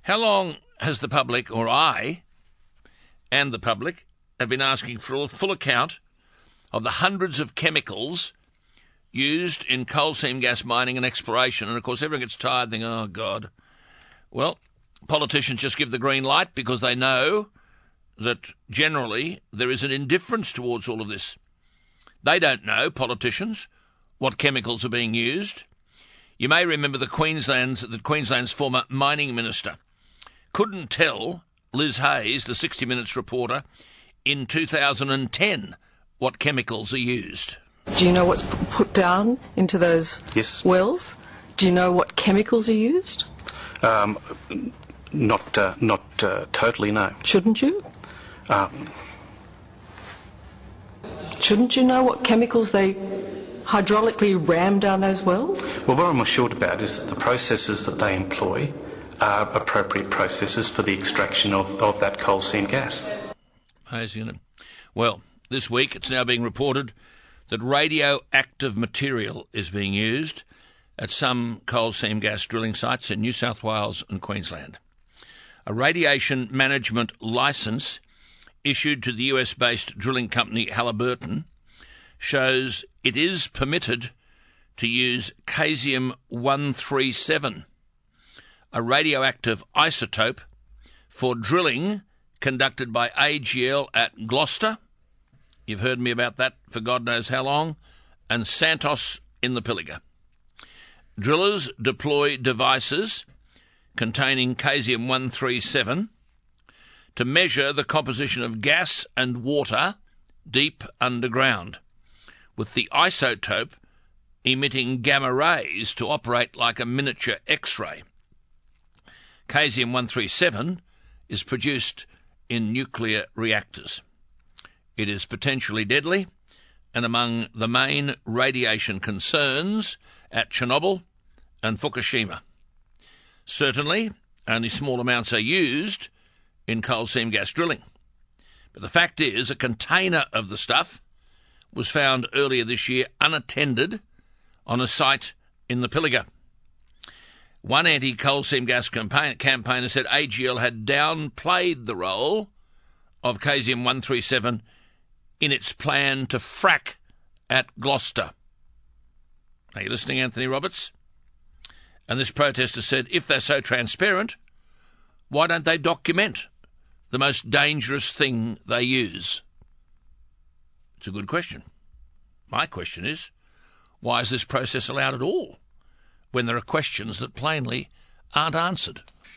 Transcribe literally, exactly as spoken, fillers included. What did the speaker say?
How long has the public, or I, and the public, have been asking for a full account of the hundreds of chemicals used in coal seam gas mining and exploration? And, of course, everyone gets tired thinking, oh, God. Well, politicians just give the green light because they know that generally there is an indifference towards all of this. They don't know, politicians, what chemicals are being used. You may remember the Queensland's, the Queensland's former mining minister couldn't tell Liz Hayes, the sixty minutes reporter, in two thousand ten what chemicals are used. Do you know what's put down into those yes. wells? Do you know what chemicals are used? Um, not uh, not uh, totally, no. Shouldn't you? Um, Shouldn't you know what chemicals they hydraulically ram down those wells? Well, what I'm assured about is that the processes that they employ are appropriate processes for the extraction of, of that coal seam gas. Amazing, isn't it? Well, this week it's now being reported that radioactive material is being used at some coal seam gas drilling sites in New South Wales and Queensland. A radiation management licence issued to the U S-based drilling company Halliburton shows it is permitted to use caesium one thirty-seven, a radioactive isotope, for drilling conducted by A G L at Gloucester. You've heard me about that for God knows how long. And Santos in the Pilliga. Drillers deploy devices containing caesium one thirty-seven to measure the composition of gas and water deep underground, with the isotope emitting gamma rays to operate like a miniature X-ray. Caesium one thirty-seven is produced in nuclear reactors. It is potentially deadly and among the main radiation concerns at Chernobyl and Fukushima. Certainly, only small amounts are used in coal seam gas drilling. But the fact is, a container of the stuff was found earlier this year unattended on a site in the Pilliga. One anti-coal seam gas campaign- campaigner said A G L had downplayed the role of caesium one thirty-seven in its plan to frack at Gloucester. Are you listening, Anthony Roberts? And this protester said, if they're so transparent, why don't they document the most dangerous thing they use? It's a good question. My question is, why is this process allowed at all when there are questions that plainly aren't answered?